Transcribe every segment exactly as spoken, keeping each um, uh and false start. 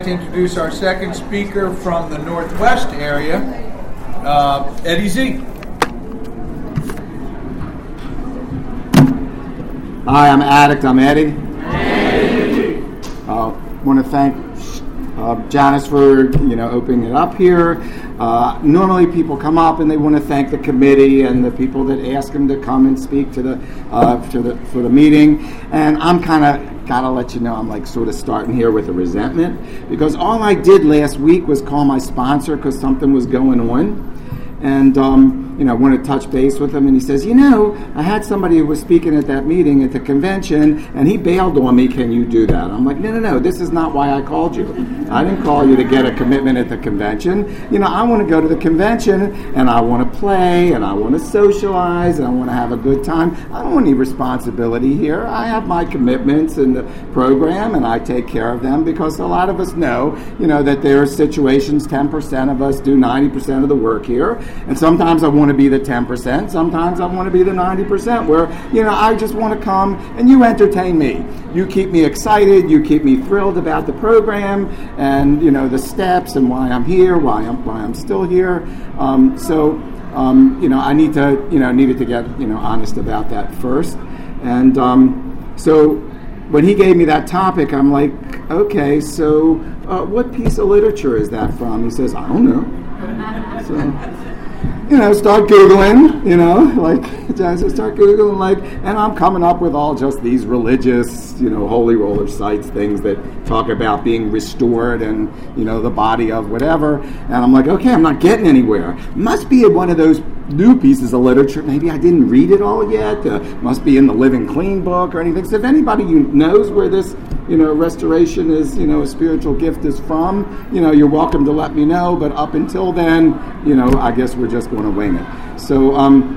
To introduce our second speaker from the Northwest area, uh, Eddie Z. Hi, I'm Addict. I'm Eddie. I uh, want to thank uh, Janice for you know opening it up here. Uh, normally, people come up and they want to thank the committee and the people that ask them to come and speak to the uh, to the for the meeting. And I'm kind of gotta let you know I'm like sort of starting here with a resentment because all I did last week was call my sponsor because something was going on, and um, you know I want to touch base with him. And he says, you know, I had somebody who was speaking at that meeting at the convention, and he bailed on me. Can you do that? I'm like, no, no, no. This is not why I called you. I didn't call you to get a commitment at the convention. You know, I want to go to the convention, and I want to play, and I want to socialize, and I want to have a good time. I don't want any responsibility here. I have my commitments in the program, and I take care of them because a lot of us know, you know, that there are situations, ten percent of us do ninety percent of the work here, and sometimes I want to be the ten percent, sometimes I want to be the ninety percent, where, you know, I just want to come and you entertain me. You keep me excited, you keep me thrilled about the program, and, you know, the steps and why I'm here, why I'm why I'm still here. Um, so, um, you know, I need to, you know, needed to get, you know, honest about that first. And um, so when he gave me that topic, I'm like, okay, so uh, what piece of literature is that from? He says, I don't know. So, you know, start Googling, you know, like, so start Googling, like, and I'm coming up with all just these religious, you know, holy roller sites, things that talk about being restored and, you know, the body of whatever. And I'm like, okay, I'm not getting anywhere. Must be one of those new pieces of literature. Maybe I didn't read it all yet. Uh, must be in the Living Clean book or anything. So if anybody you knows where this, you know, restoration is, you know, a spiritual gift is from, you know, you're welcome to let me know. But up until then, you know, I guess we're just going to wing it. So, um,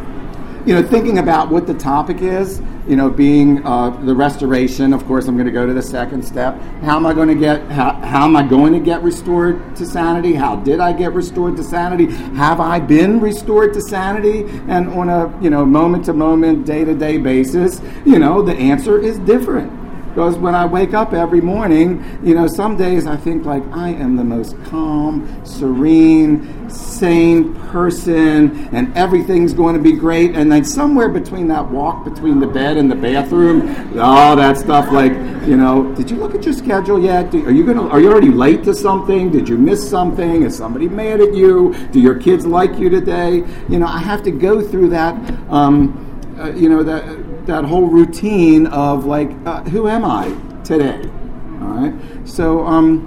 you know, thinking about what the topic is, you know, being uh, the restoration. Of course, I'm going to go to the second step. How am I going to get? How, how am I going to get restored to sanity? How did I get restored to sanity? Have I been restored to sanity? And on a you know moment to moment, day to day basis, you know, the answer is different. Because when I wake up every morning, you know, some days I think like I am the most calm, serene, sane person, and everything's going to be great. And then somewhere between that walk between the bed and the bathroom, all that stuff like, you know, did you look at your schedule yet? Are you gonna? Are you already late to something? Did you miss something? Is somebody mad at you? Do your kids like you today? You know, I have to go through that. Um, uh, you know that. that whole routine of like, uh, who am I today? All right. So, um,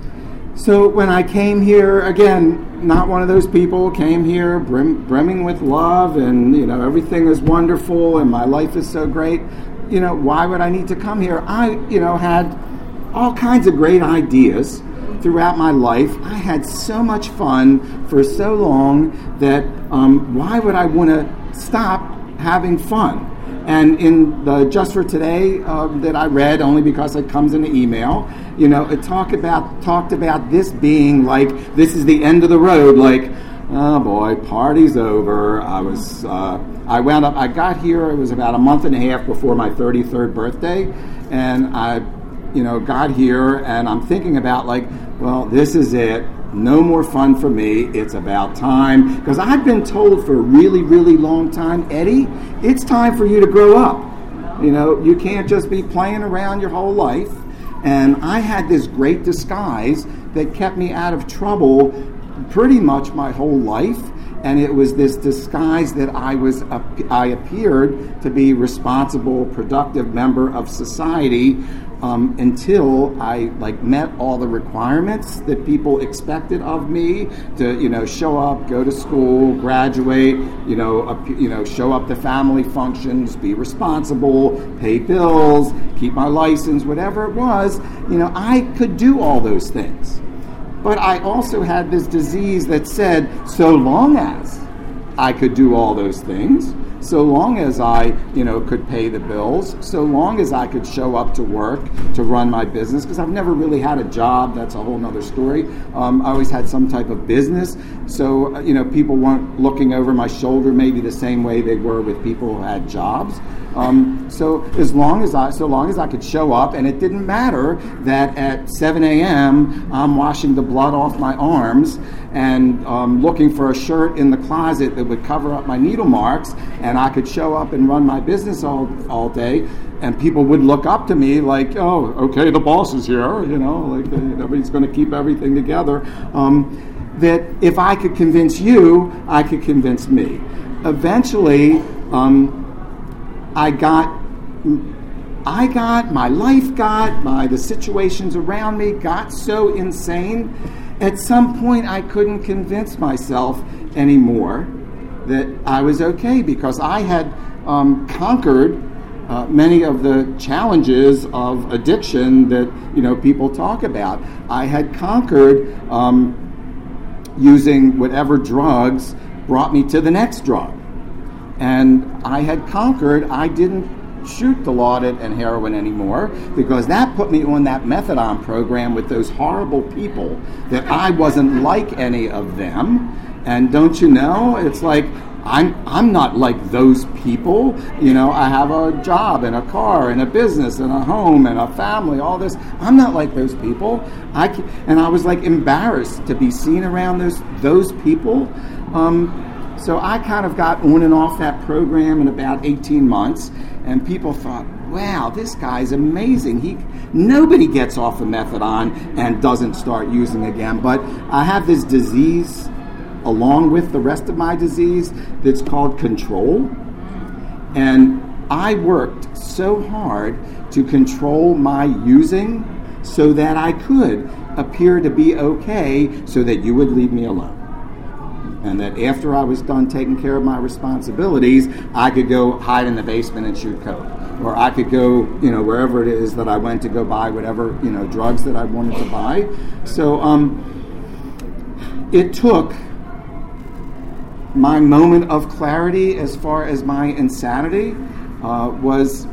so when I came here, again, not one of those people, came here brim, brimming with love and, you know, everything is wonderful and my life is so great. You know, why would I need to come here? I, you know, had all kinds of great ideas throughout my life. I had so much fun for so long that um, why would I want to stop having fun? And in the Just for Today uh, that I read, only because it comes in the email, you know, it talk about talked about this being like, this is the end of the road, like, oh boy, party's over. I was, uh, I wound up, I got here, it was about a month and a half before my thirty-third birthday, and I, you know, got here, and I'm thinking about like, well, this is it. No more fun for me. It's about time. Because I've been told for a really, really long time, Eddie, it's time for you to grow up. You know, you can't just be playing around your whole life. And I had this great disguise that kept me out of trouble pretty much my whole life. And it was this disguise that I was, I appeared to be responsible, productive member of society. Um, until I like met all the requirements that people expected of me to, you know, show up, go to school, graduate, you know, uh, you know, show up to family functions, be responsible, pay bills, keep my license, whatever it was. You know, I could do all those things, but I also had this disease that said, so long as I could do all those things, so long as I, you know, could pay the bills, so long as I could show up to work to run my business, because I've never really had a job. That's a whole nother story. Um, I always had some type of business. So, you know, people weren't looking over my shoulder maybe the same way they were with people who had jobs. Um, so as long as I, so long as I could show up, and it didn't matter that at seven a.m. I'm washing the blood off my arms and um, looking for a shirt in the closet that would cover up my needle marks, and I could show up and run my business all all day, and people would look up to me like, oh, okay, the boss is here, you know, like uh, nobody's going to keep everything together. Um, that if I could convince you, I could convince me. Eventually, um, I got, I got, my life got, my the situations around me got so insane. At some point, I couldn't convince myself anymore that I was okay, because I had um, conquered uh, many of the challenges of addiction that, you know, people talk about. I had conquered um, using whatever drugs brought me to the next drug. And I had conquered, I didn't shoot Dilaudid and heroin anymore, because that put me on that methadone program with those horrible people that I wasn't like any of them. And don't you know, it's like, I'm I'm not like those people. You know, I have a job and a car and a business and a home and a family, all this. I'm not like those people. I can, and I was like embarrassed to be seen around those those people. Um, so I kind of got on and off that program in about eighteen months, and people thought, wow, this guy's amazing. He nobody gets off of methadone and doesn't start using again. But I have this disease along with the rest of my disease that's called control. And I worked so hard to control my using so that I could appear to be okay, so that you would leave me alone. And that after I was done taking care of my responsibilities, I could go hide in the basement and shoot coke. Or I could go, you know, wherever it is that I went to go buy whatever, you know, drugs that I wanted to buy. So um, it took my moment of clarity as far as my insanity uh, was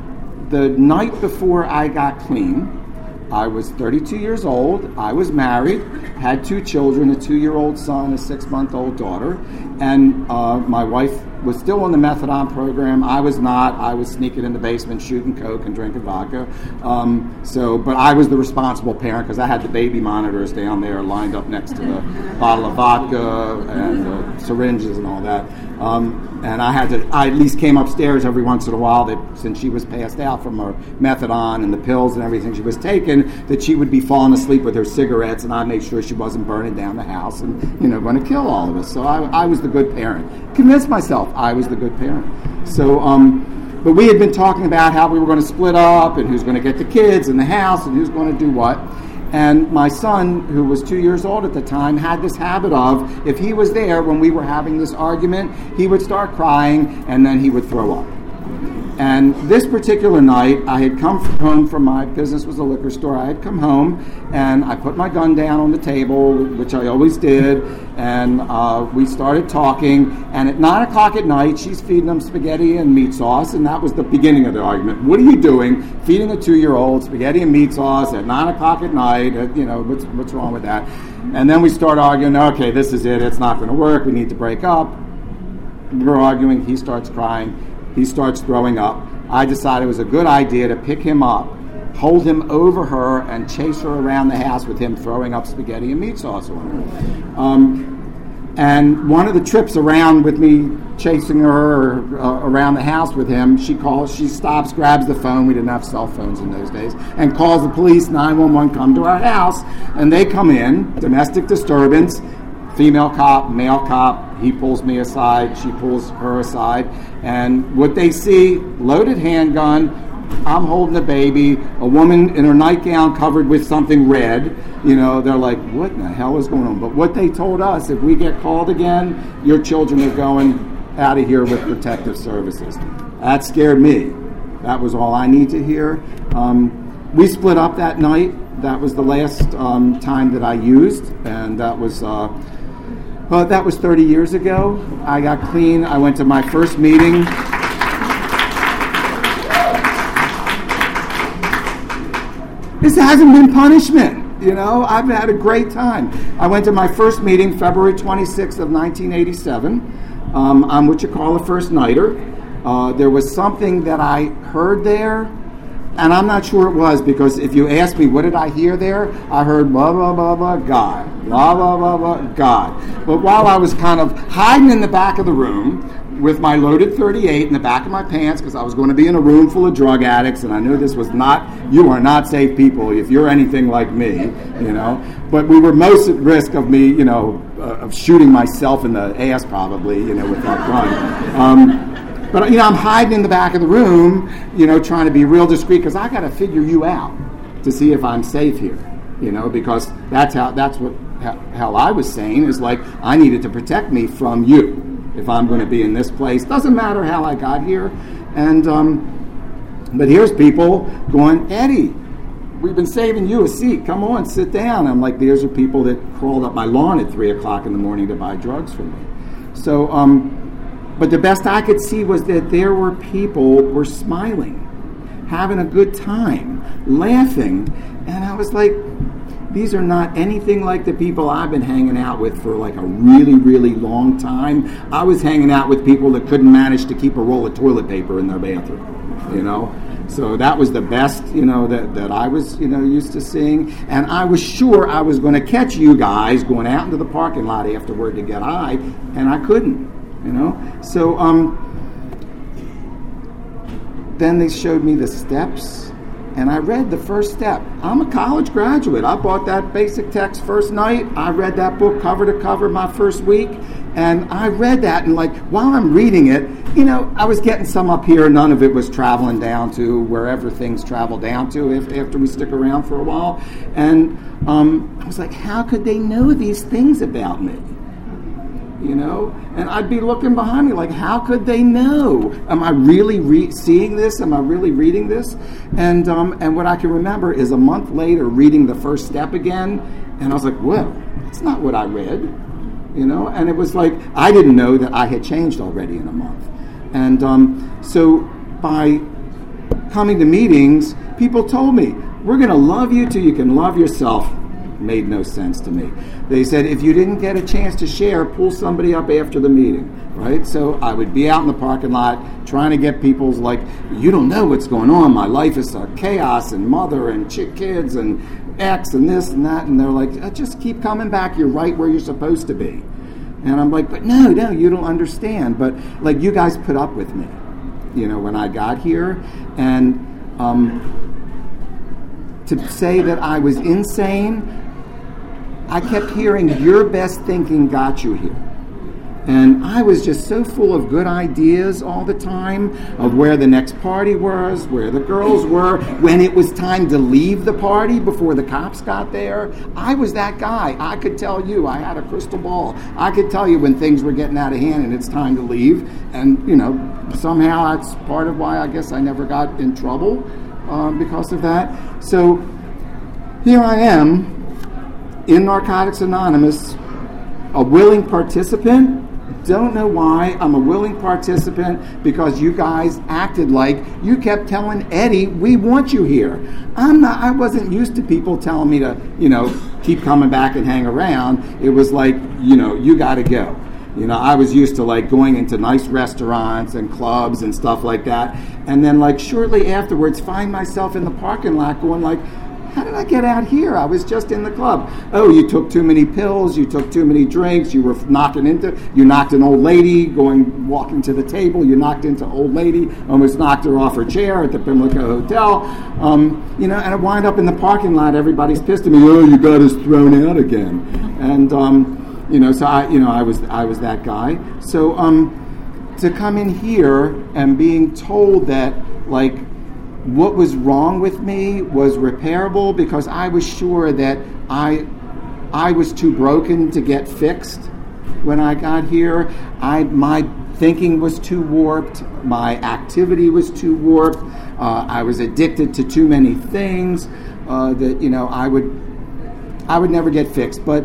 the night before I got clean. I was thirty-two years old. I was married, had two children, a two-year-old son, a six-month-old daughter, and uh, my wife was still on the methadone program. I was not. I was sneaking in the basement, shooting coke and drinking vodka. Um, so, but I was the responsible parent, because I had the baby monitors down there lined up next to the bottle of vodka and the syringes and all that. Um, and I had to. I at least came upstairs every once in a while, that since she was passed out from her methadone and the pills and everything she was taking, that she would be falling asleep with her cigarettes, and I'd make sure she wasn't burning down the house and, you know, going to kill all of us. So I, I was the good parent. Convinced myself I was the good parent. So, um, but we had been talking about how we were going to split up and who's going to get the kids in the house and who's going to do what. And my son, who was two years old at the time, had this habit of, if he was there when we were having this argument, he would start crying and then he would throw up. And this particular night, I had come home from my business was a liquor store. I had come home, and I put my gun down on the table, which I always did, and uh, we started talking. And at nine o'clock at night, she's feeding them spaghetti and meat sauce, and that was the beginning of the argument. What are you doing, feeding a two-year-old spaghetti and meat sauce at nine o'clock at night? At, you know, what's what's wrong with that? And then we start arguing. Okay, this is it. It's not going to work. We need to break up. We're arguing. He starts crying. He starts throwing up. I decided it was a good idea to pick him up, hold him over her, and chase her around the house with him throwing up spaghetti and meat sauce on her. Um, and one of the trips around with me chasing her uh, around the house with him, she calls, she stops, grabs the phone. We didn't have cell phones in those days, and calls the police. nine one one come to our house, and they come in, domestic disturbance, female cop, male cop. He pulls me aside, she pulls her aside, and what they see, loaded handgun, I'm holding a baby, a woman in her nightgown covered with something red. You know, they're like, what in the hell is going on? But what they told us, if we get called again, your children are going out of here with protective services. That scared me. That was all I need to hear. Um, we split up that night. That was the last um, time that I used, and that was... Uh, Well, that was thirty years ago. I got clean. I went to my first meeting. This hasn't been punishment, you know. I've had a great time. I went to my first meeting February twenty-sixth of nineteen eighty-seven. Um, I'm what you call a first nighter. Uh, there was something that I heard there, and I'm not sure it was, because if you ask me what did I hear there, I heard blah, blah, blah, blah, God. Blah, blah, blah, blah, God. But while I was kind of hiding in the back of the room with my loaded thirty-eight in the back of my pants, because I was going to be in a room full of drug addicts, and I knew this was not, you are not safe people if you're anything like me, you know. But we were most at risk of me, you know, uh, of shooting myself in the ass probably, you know, with that gun. Um, But, you know, I'm hiding in the back of the room, you know, trying to be real discreet, because I got to figure you out to see if I'm safe here, you know, because that's how, that's what, how, how I was saying, is like, I needed to protect me from you if I'm going to be in this place. Doesn't matter how I got here. And, um, but here's people going, Eddie, we've been saving you a seat. Come on, sit down. I'm like, these are people that crawled up my lawn at three o'clock in the morning to buy drugs from me. So, um, but the best I could see was that there were people were smiling, having a good time, laughing. And I was like, these are not anything like the people I've been hanging out with for like a really, really long time. I was hanging out with people that couldn't manage to keep a roll of toilet paper in their bathroom, you know. So that was the best, you know, that, that I was, you know, used to seeing. And I was sure I was going to catch you guys going out into the parking lot afterward to get high, and I couldn't. You know, so um, then they showed me the steps, and I read the first step. I'm a college graduate. I bought that basic text first night. I read that book cover to cover my first week, and I read that, and like while I'm reading it, you know, I was getting some up here. None of it was traveling down to wherever things travel down to if, after we stick around for a while. And um, I was like, how could they know these things about me? You know, and I'd be looking behind me like, how could they know? Am I really re- seeing this? Am I really reading this? And um, and what I can remember is a month later reading the first step again, and I was like, well, that's not what I read, you know. And it was like I didn't know that I had changed already in a month. And um, so by coming to meetings, people told me, we're going to love you till you can love yourself. Made no sense to me. They said, if you didn't get a chance to share, pull somebody up after the meeting, right? So I would be out in the parking lot trying to get people's like, you don't know what's going on. My life is a chaos, and mother and chick kids and ex and this and that. And they're like, oh, just keep coming back. You're right where you're supposed to be. And I'm like, but no, no, you don't understand. But like, you guys put up with me, you know, when I got here. And um, to say that I was insane, I kept hearing your best thinking got you here. And I was just so full of good ideas all the time of where the next party was, where the girls were, when it was time to leave the party before the cops got there. I was that guy. I could tell you, I had a crystal ball. I could tell you when things were getting out of hand and it's time to leave. And, you know, somehow that's part of why I guess I never got in trouble um, because of that. So here I am, in Narcotics Anonymous, a willing participant. Don't know why. I'm a willing participant because you guys acted like you kept telling Eddie, we want you here. I'm not, I wasn't used to people telling me to, you know, keep coming back and hang around. It was like, you know, you got to go. You know, I was used to like going into nice restaurants and clubs and stuff like that. And then like shortly afterwards, find myself in the parking lot going like, how did I get out here? I was just in the club. Oh, you took too many pills. You took too many drinks. You were knocking into, you knocked an old lady going, walking to the table. You knocked into old lady, almost knocked her off her chair at the Pimlico Hotel. Um, you know, and I wind up in the parking lot. Everybody's pissed at me. Oh, you got us thrown out again. And, um, you know, so I, you know, I was, I was that guy. So um, to come in here and being told that, like, what was wrong with me was repairable because I was sure that I I was too broken to get fixed when I got here. I my thinking was too warped. My activity was too warped. Uh, I was addicted to too many things uh, that you know I would I would never get fixed. But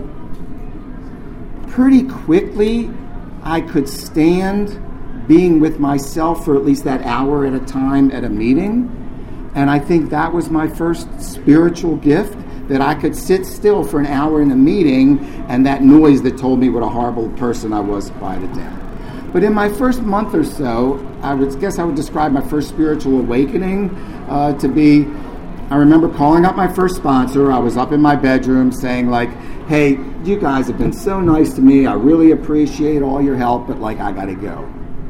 pretty quickly, I could stand being with myself for at least that hour at a time at a meeting. And I think that was my first spiritual gift, that I could sit still for an hour in a meeting and that noise that told me what a horrible person I was quieted down. But in my first month or so, I would guess I would describe my first spiritual awakening uh, to be, I remember calling up my first sponsor. I was up in my bedroom saying like, hey, you guys have been so nice to me. I really appreciate all your help, but like, I got to go.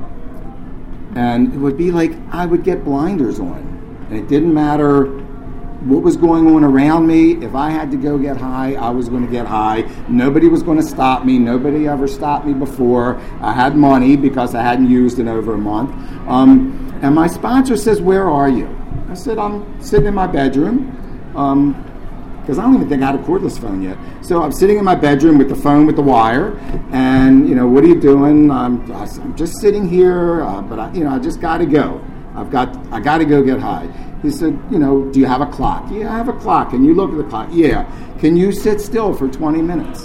And it would be like I would get blinders on. And it didn't matter what was going on around me. If I had to go get high, I was going to get high. Nobody was going to stop me. Nobody ever stopped me before. I had money because I hadn't used in over a month. Um, and my sponsor says, where are you? I said, I'm sitting in my bedroom. Um, because I don't even think I had a cordless phone yet. So I'm sitting in my bedroom with the phone with the wire, and, you know, what are you doing? I'm, I'm just sitting here, uh, but, I, you know, I just got to go. I've got, I got to go get high. He said, you know, do you have a clock? Yeah, I have a clock. And you look at the clock. Yeah. Can you sit still for twenty minutes?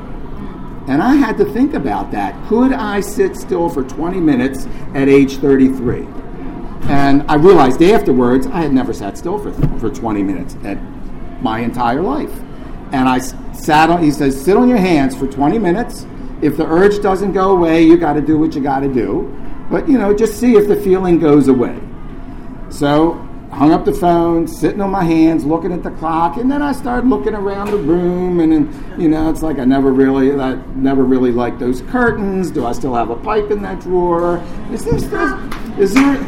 And I had to think about that. Could I sit still for twenty minutes at age thirty-three? And I realized afterwards I had never sat still for, for twenty minutes at my entire life. And I sat on, he says, sit on your hands for twenty minutes. If the urge doesn't go away, you got to do what you got to do. But, you know, just see if the feeling goes away. So hung up the phone, sitting on my hands, looking at the clock, and then I started looking around the room, and, and you know, it's like I never really, I never really liked those curtains. Do I still have a pipe in that drawer? Is there still, is there,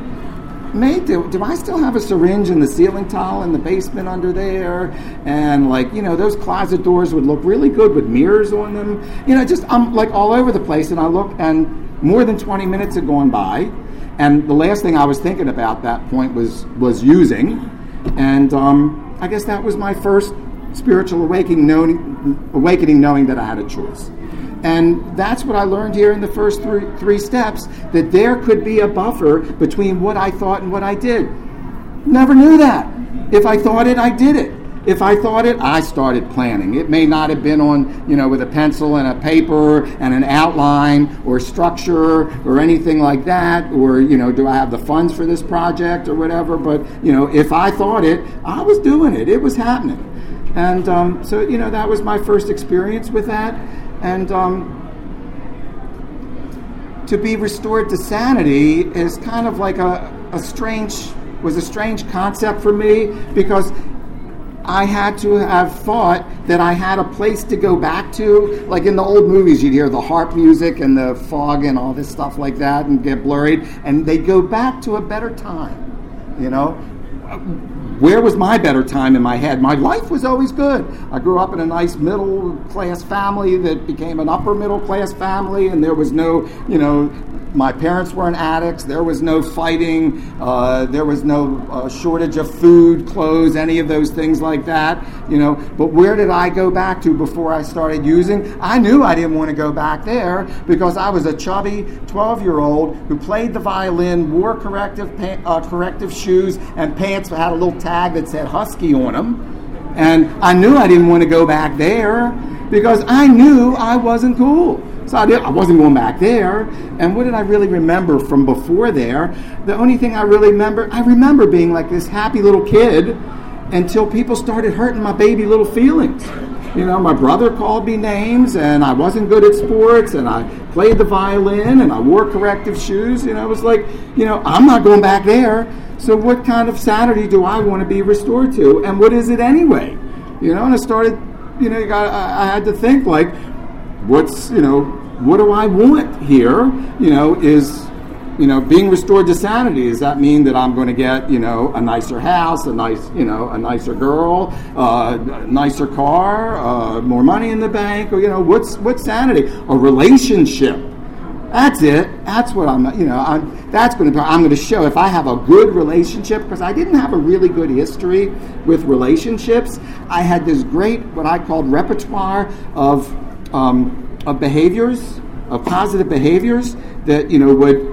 Mate, do, do I still have a syringe in the ceiling tile in the basement under there? And, like, you know, those closet doors would look really good with mirrors on them. You know, just, I'm, like, all over the place, and I look, and more than twenty minutes had gone by, and the last thing I was thinking about at that point was, was using, and um, I guess that was my first spiritual awakening knowing, awakening, knowing that I had a choice. And that's what I learned here in the first three, three steps, that there could be a buffer between what I thought and what I did. Never knew that. If I thought it, I did it. If I thought it, I started planning. It may not have been on, you know, with a pencil and a paper and an outline or structure or anything like that, or, you know, do I have the funds for this project or whatever, but, you know, if I thought it, I was doing it. It was happening. And um, so, you know, that was my first experience with that. And um, to be restored to sanity is kind of like a, a strange, was a strange concept for me, because I had to have thought that I had a place to go back to. Like in the old movies, you'd hear the harp music and the fog and all this stuff like that and get blurred, and they'd go back to a better time, you know. Where was my better time in my head? My life was always good. I grew up in a nice middle-class family that became an upper-middle-class family, and there was no, you know, my parents weren't addicts. There was no fighting. Uh, there was no uh, shortage of food, clothes, any of those things like that, you know. But where did I go back to before I started using? I knew I didn't want to go back there, because I was a chubby twelve-year-old who played the violin, wore corrective pa- uh, corrective shoes and pants that had a little tag that said Husky on them. And I knew I didn't want to go back there, because I knew I wasn't cool. So I, did, I wasn't going back there. And what did I really remember from before there? The only thing I really remember, I remember being like this happy little kid until people started hurting my baby little feelings. You know, my brother called me names, and I wasn't good at sports, and I played the violin, and I wore corrective shoes. You know, it was like, you know, I'm not going back there. So what kind of sanity do I want to be restored to? And what is it anyway? You know, and I started, you know, I, I had to think, like, what's, you know, what do I want here? You know, is, you know, being restored to sanity, does that mean that I'm going to get, you know, a nicer house, a nice, you know, a nicer girl, uh, a nicer car, uh, more money in the bank, or, you know, what's, what's sanity? A relationship. That's it. That's what I'm, you know, I'm, that's going to, I'm going to show if I have a good relationship, because I didn't have a really good history with relationships. I had this great, what I called repertoire of, um, of behaviors, of positive behaviors that, you know, would,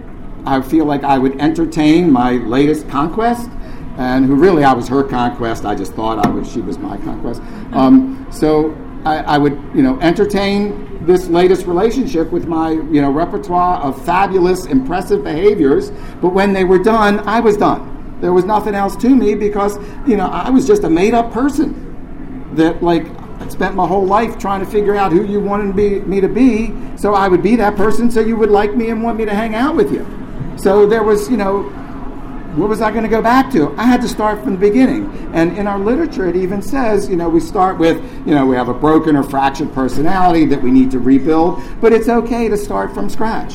I feel like I would entertain my latest conquest, and who really, I was her conquest. I just thought I was, she was my conquest. Um, so I, I would, you know, entertain this latest relationship with my, you know, repertoire of fabulous, impressive behaviors. But when they were done, I was done. There was nothing else to me, because, you know, I was just a made-up person that, like, I spent my whole life trying to figure out who you wanted me, me to be, so I would be that person so you would like me and want me to hang out with you. So there was, you know, what was I going to go back to? I had to start from the beginning. And in our literature, it even says, you know, we start with, you know, we have a broken or fractured personality that we need to rebuild, but it's okay to start from scratch.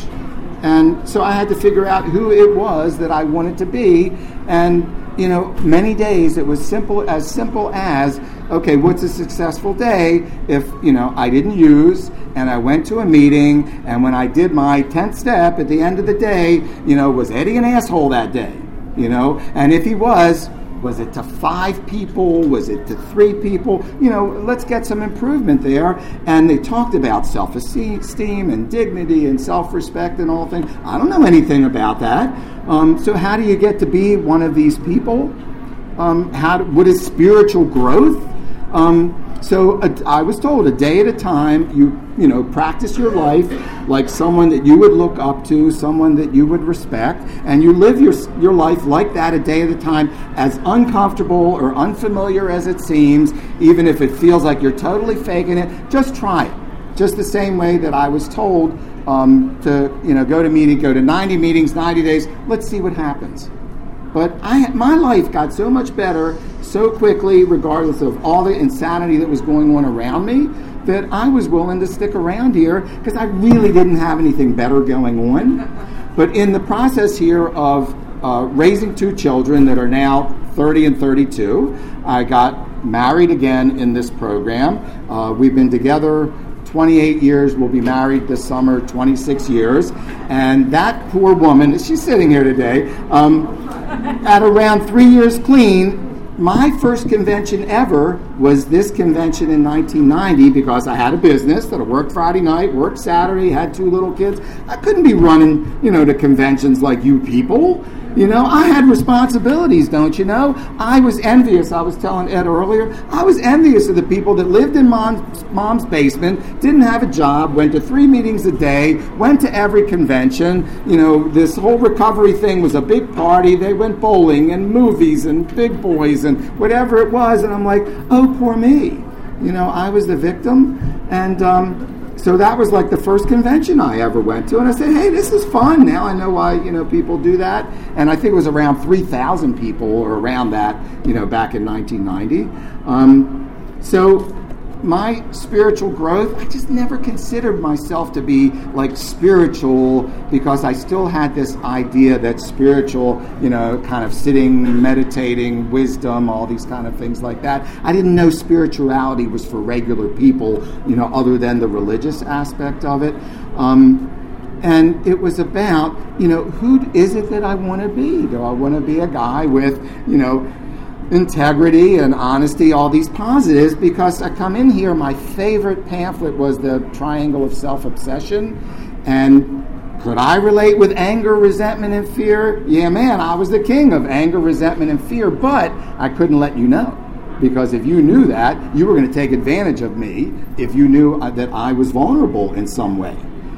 And so I had to figure out who it was that I wanted to be. And, you know, many days it was simple, as simple as, okay, what's a successful day if, you know, I didn't use and I went to a meeting, and when I did my tenth step at the end of the day, you know, was Eddie an asshole that day? You know, and if he was, was it to five people? Was it to three people? You know, let's get some improvement there. And they talked about self-esteem and dignity and self-respect and all things. I don't know anything about that. Um, so how do you get to be one of these people? Um, how? Do, what is spiritual growth? Um, so a, I was told a day at a time, you you know, practice your life like someone that you would look up to, someone that you would respect, and you live your your life like that a day at a time, as uncomfortable or unfamiliar as it seems, even if it feels like you're totally faking it. Just try it. Just the same way that I was told um, to, you know, go to meeting, go to ninety meetings, ninety days. Let's see what happens. But I, my life got so much better so quickly, regardless of all the insanity that was going on around me, that I was willing to stick around here because I really didn't have anything better going on. But in the process here of uh, raising two children that are now thirty and thirty-two, I got married again in this program. Uh, we've been together twenty-eight years. We'll be married this summer, twenty-six years. And that poor woman, she's sitting here today, um, at around three years clean, my first convention ever was this convention in nineteen ninety, because I had a business that I worked Friday night, worked Saturday, had two little kids. I couldn't be running, you know, to conventions like you people. You know, I had responsibilities, don't you know? I was envious. I was telling Ed earlier, I was envious of the people that lived in mom's, mom's basement, didn't have a job, went to three meetings a day, went to every convention. You know, this whole recovery thing was a big party. They went bowling and movies and big boys and whatever it was. And I'm like, oh, poor me. You know, I was the victim. And, um... So that was like the first convention I ever went to. And I said, hey, this is fun. Now I know why, you know, people do that. And I think it was around three thousand people or around that, you know, back in nineteen ninety. Um, so my spiritual growth, I just never considered myself to be like spiritual, because I still had this idea that spiritual, you know, kind of sitting, meditating, wisdom, all these kind of things like that. I didn't know spirituality was for regular people, you know, other than the religious aspect of it. Um, and it was about, you know, who is it that I want to be? Do I want to be a guy with, you know, integrity and honesty, all these positives? Because I come in here, my favorite pamphlet was the Triangle of Self-Obsession. And could I relate with anger, resentment, and fear? Yeah, man, I was the king of anger, resentment, and fear, but I couldn't let you know. Because if you knew that, you were going to take advantage of me if you knew that I was vulnerable in some way.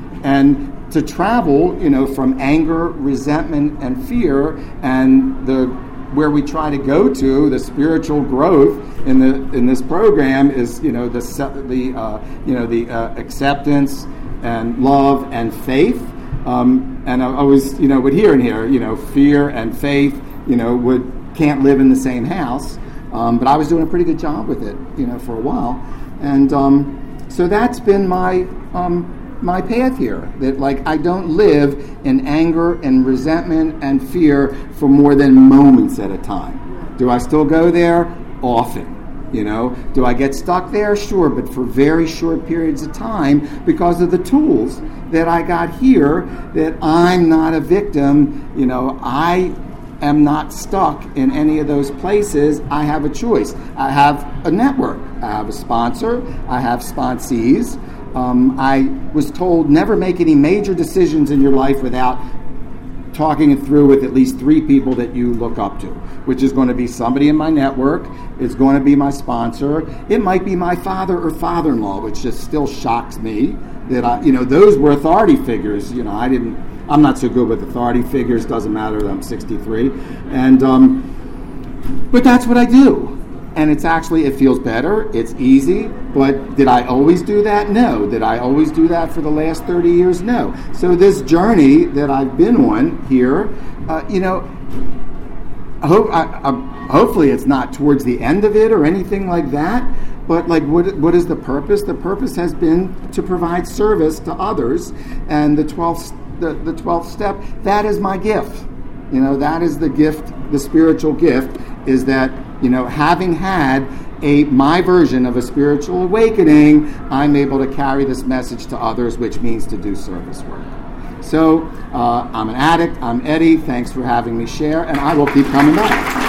And to travel, you know, from anger, resentment, and fear, and the where we try to go to, the spiritual growth in the in this program is, you know, the the uh, you know the uh, acceptance and love and faith. Um, and I always, you know, would hear in here, you know, fear and faith, you know, would can't live in the same house. Um, but I was doing a pretty good job with it, you know, for a while, and um, so that's been my. Um, my path here, that like I don't live in anger and resentment and fear for more than moments at a time. Do I still go there? Often. You know, do I get stuck there? Sure, but for very short periods of time, because of the tools that I got here, that I'm not a victim. You know, I am not stuck in any of those places. I have a choice. I have a network. I have a sponsor. I have sponsees. Um, I was told never make any major decisions in your life without talking it through with at least three people that you look up to, which is going to be somebody in my network. It's going to be my sponsor. It might be my father or father-in-law, which just still shocks me that I, you know, those were authority figures. You know, I didn't. I'm not so good with authority figures. Doesn't matter that I'm sixty-three, and um, but that's what I do. and it's actually, it feels better, it's easy, but did I always do that? No. Did I always do that for the last thirty years? No. So this journey that I've been on here, uh, you know, I hope, I, I, hopefully it's not towards the end of it or anything like that, but like what what is the purpose? The purpose has been to provide service to others, and the twelfth the, the twelfth step, that is my gift. You know, that is the gift, the spiritual gift, is that, you know, having had a my version of a spiritual awakening, I'm able to carry this message to others, which means to do service work. So uh, I'm an addict. I'm Eddie. Thanks for having me share, and I will keep coming back.